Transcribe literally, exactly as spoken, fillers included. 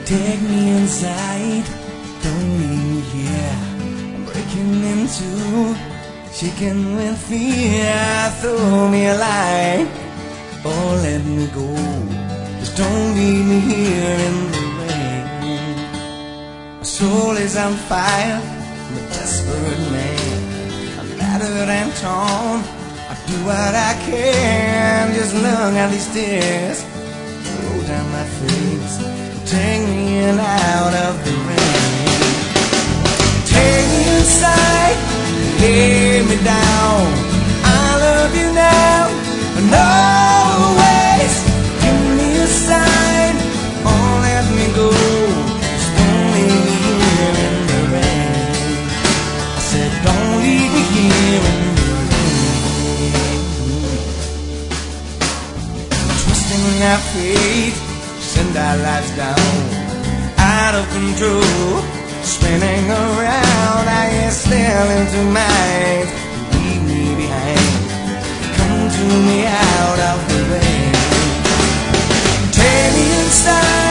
Take me inside, don't leave me here. I'm breaking in two, shaking with fear. Throw me a line, or let me go. Just don't leave me here in the rain. My soul is on fire, I'm a desperate man. I'm battered and torn, I do what I can. Just look at these tears roll down my face. Take me in out of the rain. Take me inside, lay me down. I love you now, and always. Give me a sign, or let me go. Just don't leave me here in the rain. I said don't leave me here in the rain. Twisting our fate, send our lives down, out of control, spinning around. I get still into mind, leave me behind. Come to me out of the rain. Take me inside.